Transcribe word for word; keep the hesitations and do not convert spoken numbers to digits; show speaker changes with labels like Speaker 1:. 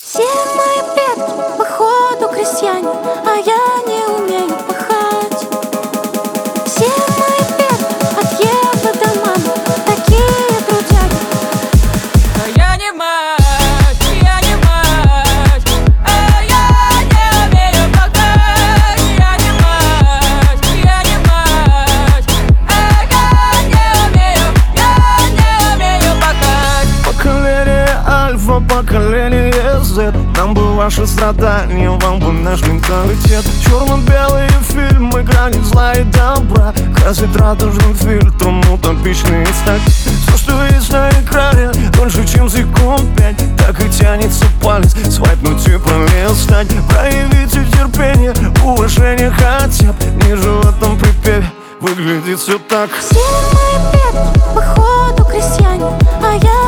Speaker 1: Все мои предки, походу, крестьяне, а я не умею пахать. Все мои предки от Евы до мамы, такие трудяги.
Speaker 2: А я не мать, я не мать, а я не умею пахать. Я не мать, я не мать, а я не умею, я не умею пахать.
Speaker 3: Поколение Альфа, поколение Z. Нам бы ваши страдания, вам бы наш менталитет. Черно-белые фильмы, грани зла и добра. Красить радужным фильтром, утопичные стать. Все, что есть на экране, дольше, чем секунд пять. Так и тянется палец, свайпнуть и пролистать. Проявите терпение, уважение хотя бы. Ниже в этом припеве выглядит все так.
Speaker 1: Все мои предки, походу, крестьяне, а я